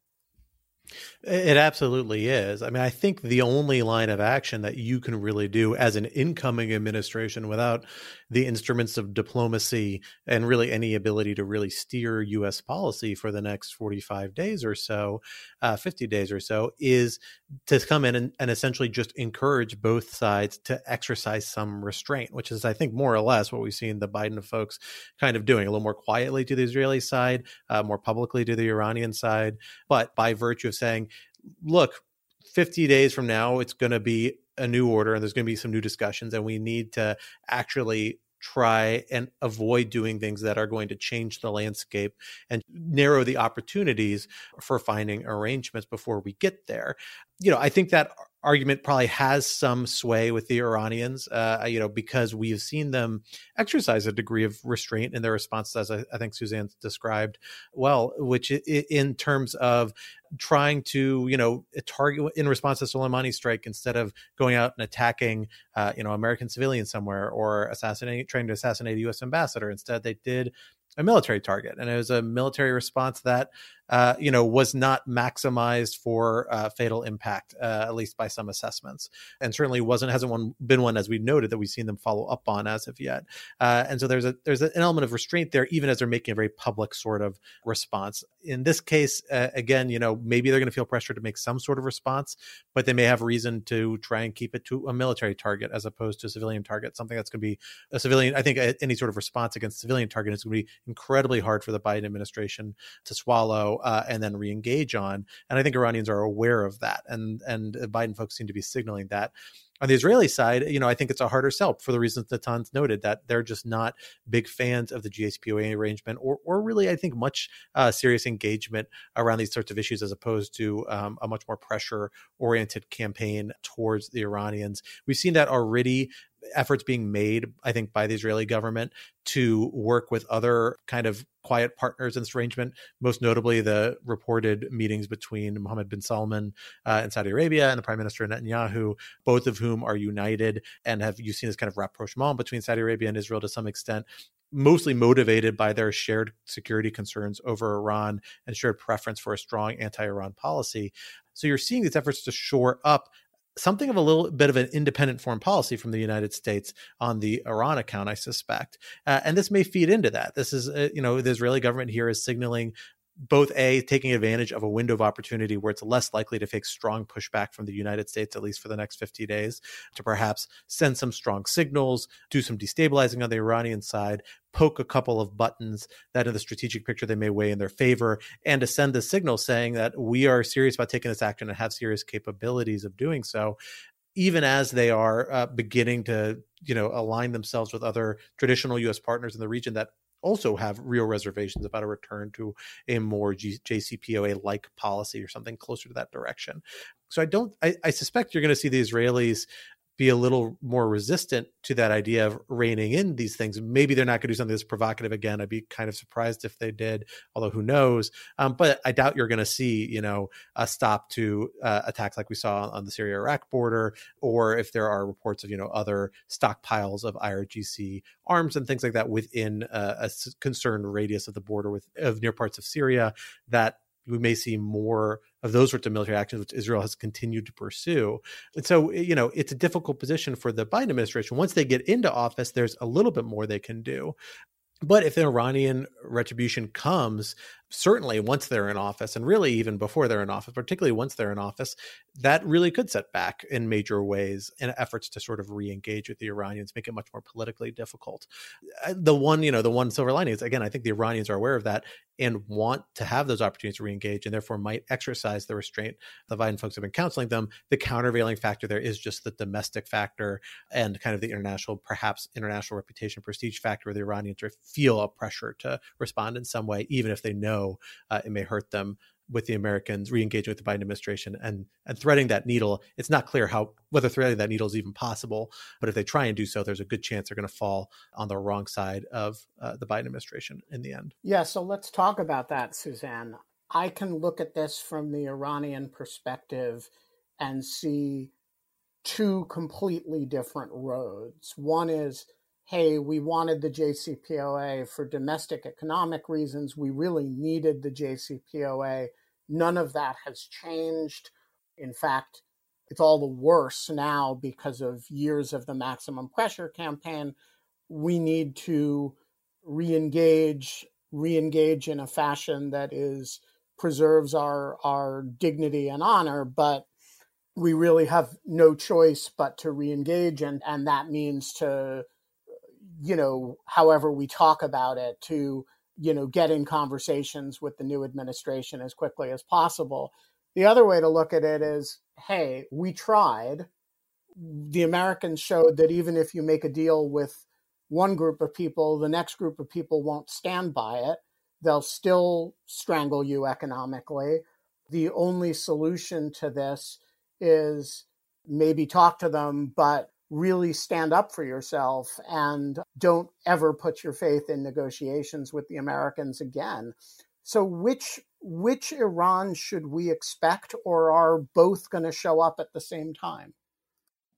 [SPEAKER 4] It absolutely is. I mean, I think the only line of action that you can really do as an incoming administration without the instruments of diplomacy and really any ability to really steer U S policy for the next forty-five days or so, uh, fifty days or so, is to come in and, and essentially just encourage both sides to exercise some restraint, which is, I think, more or less what we've seen the Biden folks kind of doing, a little more quietly to the Israeli side, uh, more publicly to the Iranian side, but by virtue of saying, look, fifty days from now, it's going to be a new order and there's going to be some new discussions, and we need to actually try and avoid doing things that are going to change the landscape and narrow the opportunities for finding arrangements before we get there. You know, I think that argument probably has some sway with the Iranians, uh, you know, because we've seen them exercise a degree of restraint in their responses, as I, I think Suzanne described well, which I- in terms of trying to, you know, target in response to Soleimani strike, instead of going out and attacking, uh, you know, American civilians somewhere or assassinating, trying to assassinate a U S ambassador. Instead, they did a military target. And it was a military response that, uh, you know, was not maximized for uh, fatal impact, uh, at least by some assessments. And certainly wasn't, hasn't one, been one, as we noted, that we've seen them follow up on as of yet. Uh, and so there's a there's an element of restraint there, even as they're making a very public sort of response. In this case, uh, again, you know, maybe they're going to feel pressure to make some sort of response, but they may have reason to try and keep it to a military target as opposed to a civilian target, something that's going to be a civilian. I think any sort of response against a civilian target is going to be incredibly hard for the Biden administration to swallow uh, and then re-engage on. And I think Iranians are aware of that. And, and Biden folks seem to be signaling that. On the Israeli side, you know, I think it's a harder sell for the reasons that Tan's noted, that they're just not big fans of the J C P O A arrangement, or, or really, I think, much uh, serious engagement around these sorts of issues, as opposed to um, a much more pressure-oriented campaign towards the Iranians. We've seen that already. Efforts being made, I think, by the Israeli government to work with other kind of quiet partners in this arrangement, most notably the reported meetings between Mohammed bin Salman uh, in Saudi Arabia and the Prime Minister Netanyahu, both of whom are united and have, you've seen this kind of rapprochement between Saudi Arabia and Israel to some extent, mostly motivated by their shared security concerns over Iran and shared preference for a strong anti-Iran policy. So you're seeing these efforts to shore up something of a little bit of an independent foreign policy from the United States on the Iran account, I suspect. Uh, and this may feed into that. This is, uh, you know, the Israeli government here is signaling both A, taking advantage of a window of opportunity where it's less likely to face strong pushback from the United States, at least for the next fifty days, to perhaps send some strong signals, do some destabilizing on the Iranian side, poke a couple of buttons that in the strategic picture they may weigh in their favor, and to send the signal saying that we are serious about taking this action and have serious capabilities of doing so, even as they are uh, beginning to, you know, align themselves with other traditional U S partners in the region that also have real reservations about a return to a more G- J C P O A-like policy or something closer to that direction. So I don't, I, I suspect you're going to see the Israelis be a little more resistant to that idea of reining in these things. Maybe they're not going to do something that's provocative again. I'd be kind of surprised if they did, although who knows. Um, but I doubt you're going to see, you know, a stop to uh, attacks like we saw on the Syria-Iraq border, or if there are reports of, you know, other stockpiles of I R G C arms and things like that within uh, a concerned radius of the border with of near parts of Syria, that we may see more of those sorts of military actions, which Israel has continued to pursue. And so, you know, it's a difficult position for the Biden administration. Once they get into office, there's a little bit more they can do. But if the Iranian retribution comes, certainly once they're in office, and really even before they're in office, particularly once they're in office, that really could set back in major ways in efforts to sort of re-engage with the Iranians, make it much more politically difficult. The one, you know, the one silver lining is, again, I think the Iranians are aware of that and want to have those opportunities to re-engage, and therefore might exercise the restraint. The Biden folks have been counseling them. The countervailing factor there is just the domestic factor and kind of the international, perhaps international reputation, prestige factor, where the Iranians feel a pressure to respond in some way, even if they know Uh, it may hurt them with the Americans re-engaging with the Biden administration and and threading that needle. It's not clear how whether threading that needle is even possible, but if they try and do so, there's a good chance they're going to fall on the wrong side of uh, the Biden administration in the end.
[SPEAKER 1] Yeah, so let's talk about that, Suzanne. I can look at this from the Iranian perspective and see two completely different roads. One is, hey, we wanted the J C P O A for domestic economic reasons. We really needed the J C P O A. None of that has changed. In fact, it's all the worse now because of years of the maximum pressure campaign. We need to re-engage, re-engage in a fashion that is preserves our, our dignity and honor, but we really have no choice but to re-engage, and, and that means to, you know, however we talk about it, to, you know, get in conversations with the new administration as quickly as possible. The other way to look at it is, hey, we tried. The Americans showed that even if you make a deal with one group of people, the next group of people won't stand by it. They'll still strangle you economically. The only solution to this is maybe talk to them, but really stand up for yourself and don't ever put your faith in negotiations with the Americans again. So which which Iran should we expect, or are both going to show up at the same time?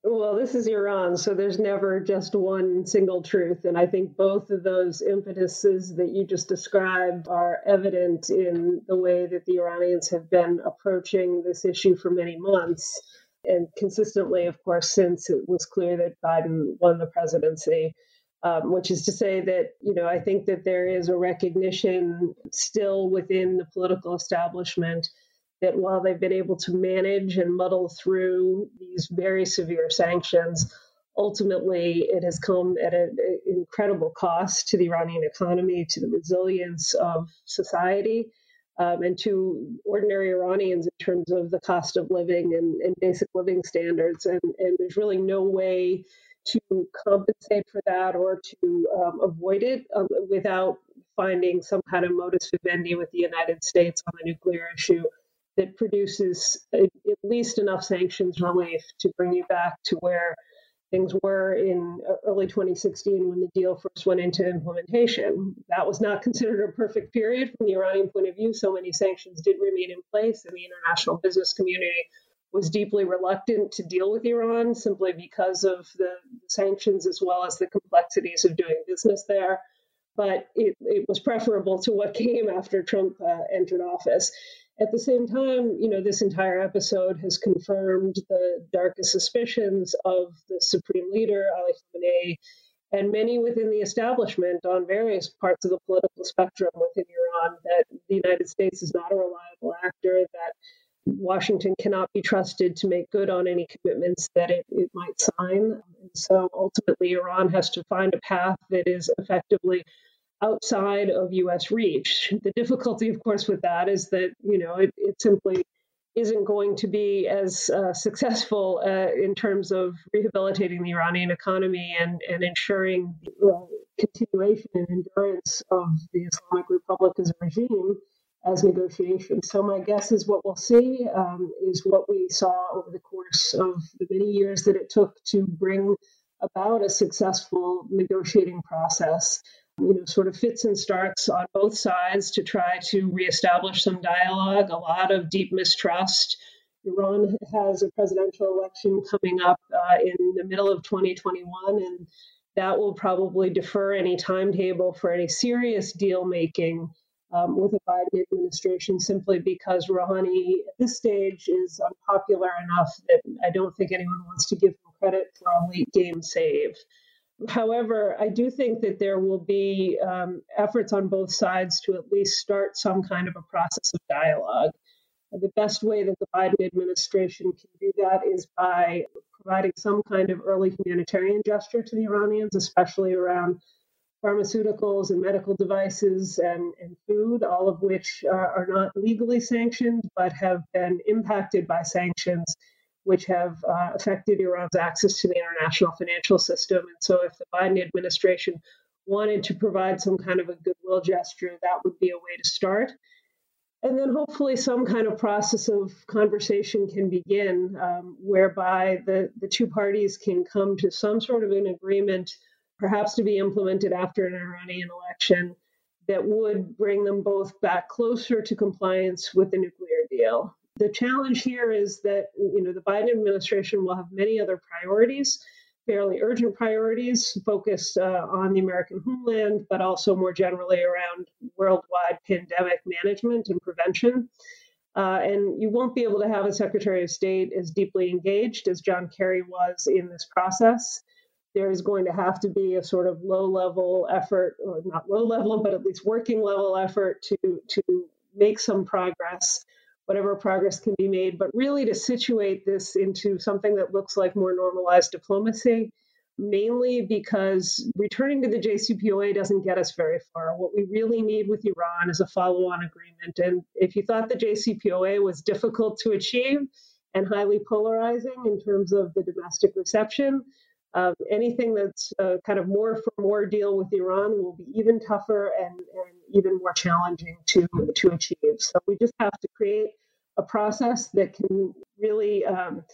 [SPEAKER 6] Well, this is Iran, so there's never just one single truth. And I think both of those impetuses that you just described are evident in the way that the Iranians have been approaching this issue for many months. And consistently, of course, since it was clear that Biden won the presidency, um, which is to say that, you know, I think that there is a recognition still within the political establishment that while they've been able to manage and muddle through these very severe sanctions, ultimately it has come at an incredible cost to the Iranian economy, to the resilience of society, um, and to ordinary Iranians in terms of the cost of living and, and basic living standards. And, and there's really no way to compensate for that or to um, avoid it um, without finding some kind of modus vivendi with the United States on the nuclear issue that produces at least enough sanctions relief to bring you back to where things were in early twenty sixteen when the deal first went into implementation. That was not considered a perfect period from the Iranian point of view. So many sanctions did remain in place, and the international business community was deeply reluctant to deal with Iran simply because of the sanctions as well as the complexities of doing business there. But it, it was preferable to what came after Trump uh, entered office. At the same time, you know, this entire episode has confirmed the darkest suspicions of the supreme leader, Ali Khamenei, and many within the establishment on various parts of the political spectrum within Iran, that the United States is not a reliable actor, that Washington cannot be trusted to make good on any commitments that it, it might sign. And so ultimately, Iran has to find a path that is effectively outside of U S reach. The difficulty, of course, with that is that, you know, it, it simply isn't going to be as uh, successful uh, in terms of rehabilitating the Iranian economy and, and ensuring the uh, continuation and endurance of the Islamic Republic as a regime as negotiations. So my guess is what we'll see um, is what we saw over the course of the many years that it took to bring about a successful negotiating process. You know, sort of fits and starts on both sides to try to reestablish some dialogue, a lot of deep mistrust. Iran has a presidential election coming up uh, in the middle of twenty twenty-one, and that will probably defer any timetable for any serious deal making um, with the Biden administration, simply because Rouhani at this stage is unpopular enough that I don't think anyone wants to give him credit for a late game save. However, I do think that there will be um, efforts on both sides to at least start some kind of a process of dialogue. The best way that the Biden administration can do that is by providing some kind of early humanitarian gesture to the Iranians, especially around pharmaceuticals and medical devices and, and food, all of which are, are not legally sanctioned, but have been impacted by sanctions which have uh, affected Iran's access to the international financial system. And so if the Biden administration wanted to provide some kind of a goodwill gesture, that would be a way to start. And then hopefully some kind of process of conversation can begin um, whereby the, the two parties can come to some sort of an agreement, perhaps to be implemented after an Iranian election, that would bring them both back closer to compliance with the nuclear deal. The challenge here is that, you know, the Biden administration will have many other priorities, fairly urgent priorities focused uh, on the American homeland, but also more generally around worldwide pandemic management and prevention. Uh, and you won't be able to have a Secretary of State as deeply engaged as John Kerry was in this process. There is going to have to be a sort of low-level effort, or not low-level, but at least working-level effort to, to make some progress, whatever progress can be made, but really to situate this into something that looks like more normalized diplomacy, mainly because returning to the J C P O A doesn't get us very far. What we really need with Iran is a follow-on agreement. And if you thought the J C P O A was difficult to achieve and highly polarizing in terms of the domestic reception, Um, anything that's uh, kind of more for more deal with Iran will be even tougher and, and even more challenging to, to achieve. So we just have to create a process that can really um,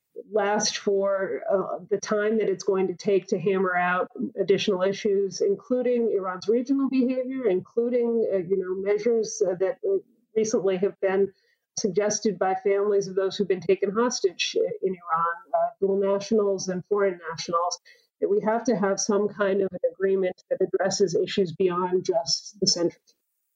[SPEAKER 6] last for uh, the time that it's going to take to hammer out additional issues, including Iran's regional behavior, including uh, you know measures uh, that recently have been suggested by families of those who've been taken hostage in Iran, uh, dual nationals and foreign nationals, that we have to have some kind of an agreement that addresses issues beyond just the centrifuge.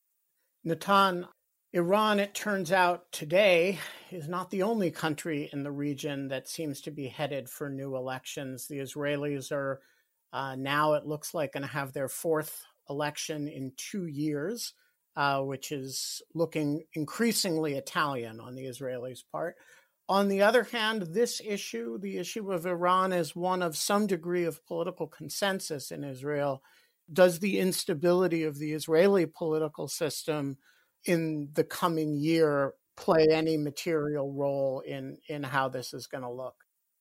[SPEAKER 1] Natan, Iran, it turns out today, is not the only country in the region that seems to be headed for new elections. The Israelis are uh, now, it looks like, going to have their fourth election in two years, uh, which is looking increasingly Italian on the Israelis' part. On the other hand, this issue, the issue of Iran, is one of some degree of political consensus in Israel. Does the instability of the Israeli political system in the coming year play any material role in, in how this is going to look?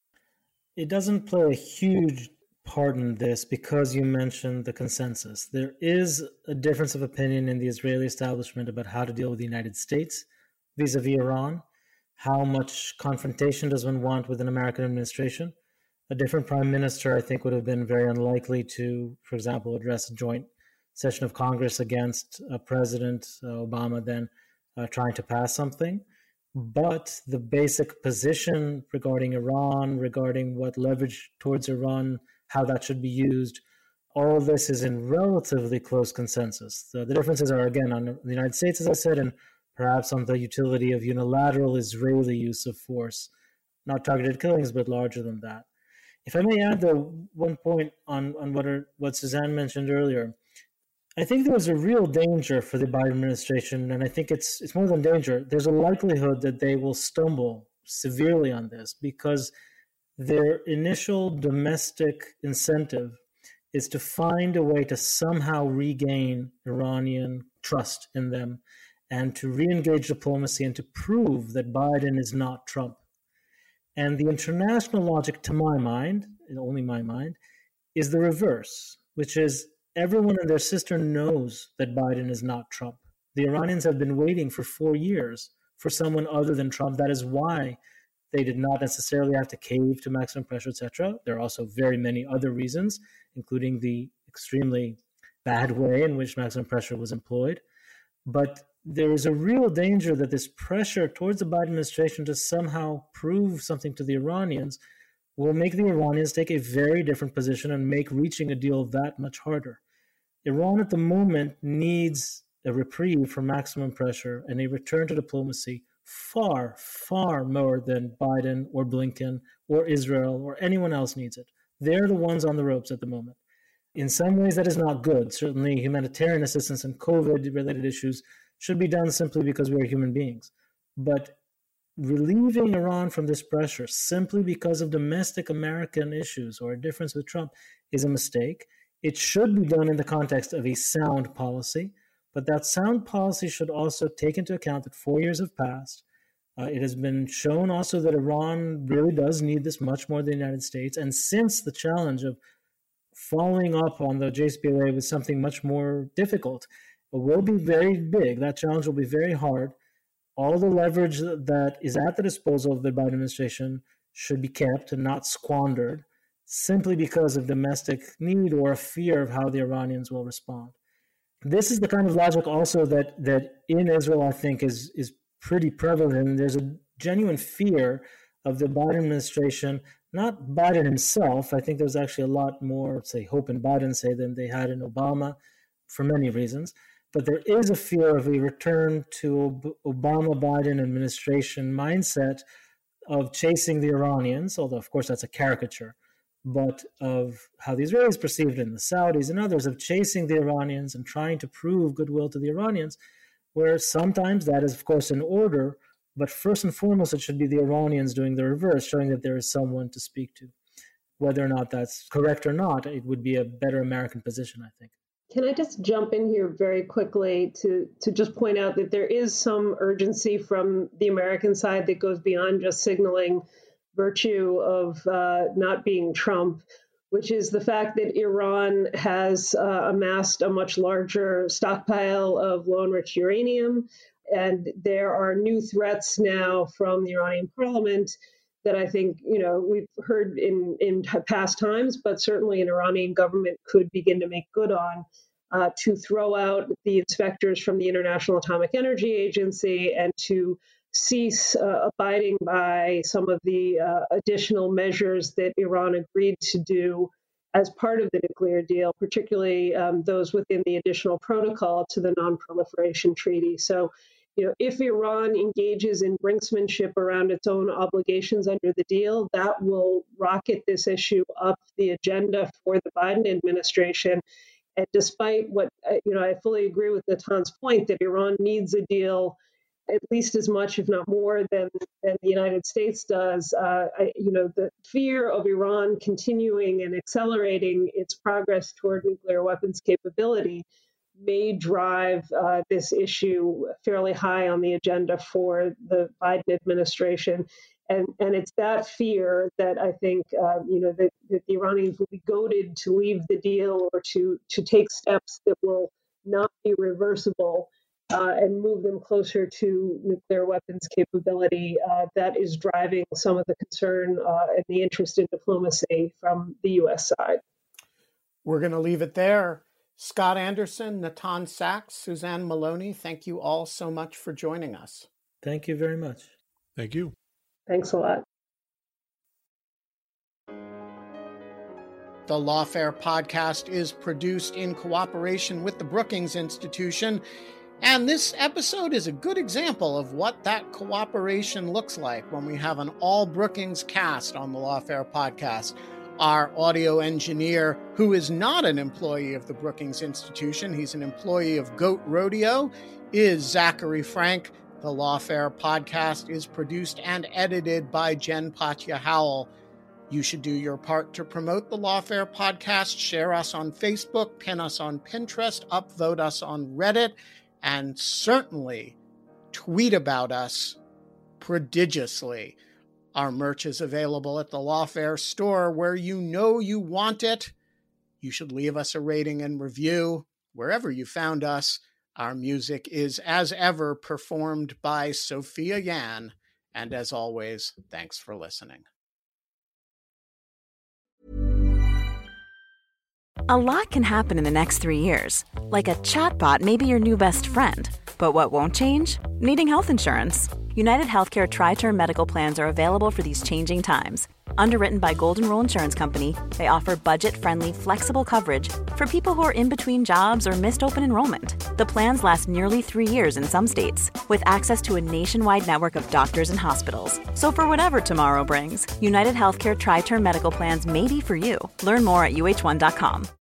[SPEAKER 5] It doesn't play a huge part in this because you mentioned the consensus. There is a difference of opinion in the Israeli establishment about how to deal with the United States vis-a-vis Iran. How much confrontation does one want with an American administration? A different prime minister, I think, would have been very unlikely to, for example, address a joint session of Congress against uh, President uh, Obama then uh, trying to pass something. But the basic position regarding Iran, regarding what leverage towards Iran, how that should be used, all of this is in relatively close consensus. The, the differences are, again, on the United States, as I said, and perhaps on the utility of unilateral Israeli use of force, not targeted killings, but larger than that. If I may add, though, one point on, on what, are, what Suzanne mentioned earlier, I think there's a real danger for the Biden administration, and I think it's it's more than danger. There's a likelihood that they will stumble severely on this because their initial domestic incentive is to find a way to somehow regain Iranian trust in them and to re-engage diplomacy and to prove that Biden is not Trump. And the international logic, to my mind, and only my mind, is the reverse, which is everyone and their sister knows that Biden is not Trump. The Iranians have been waiting for four years for someone other than Trump. That is why they did not necessarily have to cave to maximum pressure, et cetera. There are also very many other reasons, including the extremely bad way in which maximum pressure was employed. But there is a real danger that this pressure towards the Biden administration to somehow prove something to the Iranians will make the Iranians take a very different position and make reaching a deal that much harder. Iran at the moment needs a reprieve from maximum pressure and a return to diplomacy far, far more than Biden or Blinken or Israel or anyone else needs it. They're the ones on the ropes at the moment. In some ways, that is not good. Certainly, humanitarian assistance and COVID-related issues should be done simply because we are human beings. But relieving Iran from this pressure simply because of domestic American issues or a difference with Trump is a mistake. It should be done in the context of a sound policy, but that sound policy should also take into account that four years have passed. Uh, it has been shown also that Iran really does need this much more than the United States. And since the challenge of following up on the J C P O A with something much more difficult will be very big, that challenge will be very hard. All the leverage that is at the disposal of the Biden administration should be kept and not squandered simply because of domestic need or a fear of how the Iranians will respond. This is the kind of logic also that that in Israel, I think, is, is pretty prevalent. And there's a genuine fear of the Biden administration, not Biden himself. I think there's actually a lot more, say, hope in Biden, say, than they had in Obama for many reasons. But there is a fear of a return to Obama-Biden administration mindset of chasing the Iranians, although, of course, that's a caricature, but of how the Israelis perceived it, and the Saudis and others, of chasing the Iranians and trying to prove goodwill to the Iranians, where sometimes that is, of course, in order, but first and foremost, it should be the Iranians doing the reverse, showing that there is someone to speak to. Whether or not that's correct or not, it would be a better American position, I think.
[SPEAKER 6] Can I just jump in here very quickly to, to just point out that there is some urgency from the American side that goes beyond just signaling virtue of uh, not being Trump, which is the fact that Iran has uh, amassed a much larger stockpile of low-enriched uranium. And there are new threats now from the Iranian parliament that I think, you know, we've heard in, in past times, but certainly an Iranian government could begin to make good on, uh, to throw out the inspectors from the International Atomic Energy Agency and to cease uh, abiding by some of the uh, additional measures that Iran agreed to do as part of the nuclear deal, particularly um, those within the additional protocol to the Non-Proliferation Treaty. So, you know, if Iran engages in brinksmanship around its own obligations under the deal, that will rocket this issue up the agenda for the Biden administration. And despite what, you know, I fully agree with Natan's point that Iran needs a deal at least as much, if not more, than, than the United States does. Uh, I, you know, the fear of Iran continuing and accelerating its progress toward nuclear weapons capability may drive uh, this issue fairly high on the agenda for the Biden administration. And, and it's that fear that I think, uh, you know, that, that the Iranians will be goaded to leave the deal or to, to take steps that will not be reversible Uh, and move them closer to nuclear weapons capability. Uh, that is driving some of the concern uh, and the interest in diplomacy from the U S side.
[SPEAKER 1] We're going to leave it there. Scott Anderson, Natan Sachs, Suzanne Maloney, thank you all so much for joining us.
[SPEAKER 5] Thank you very much.
[SPEAKER 4] Thank you.
[SPEAKER 6] Thanks a lot.
[SPEAKER 1] The Lawfare podcast is produced in cooperation with the Brookings Institution. And this episode is a good example of what that cooperation looks like when we have an all Brookings cast on the Lawfare podcast. Our audio engineer, who is not an employee of the Brookings Institution, he's an employee of Goat Rodeo, is Zachary Frank. The Lawfare podcast is produced and edited by Jen Patja Howell. You should do your part to promote the Lawfare podcast. Share us on Facebook, pin us on Pinterest, upvote us on Reddit, and certainly tweet about us prodigiously. Our merch is available at the Lawfare store where you know you want it. You should leave us a rating and review wherever you found us. Our music is, as ever, performed by Sophia Yan. And as always, thanks for listening.
[SPEAKER 2] A lot can happen in the next three years. Like a chatbot may be your new best friend. But what won't change? Needing health insurance. United Healthcare Tri-Term Medical Plans are available for these changing times. Underwritten by Golden Rule Insurance Company, they offer budget-friendly, flexible coverage for people who are in between jobs or missed open enrollment. The plans last nearly three years in some states, with access to a nationwide network of doctors and hospitals. So for whatever tomorrow brings, United Healthcare Tri-Term Medical Plans may be for you. Learn more at U H one dot com.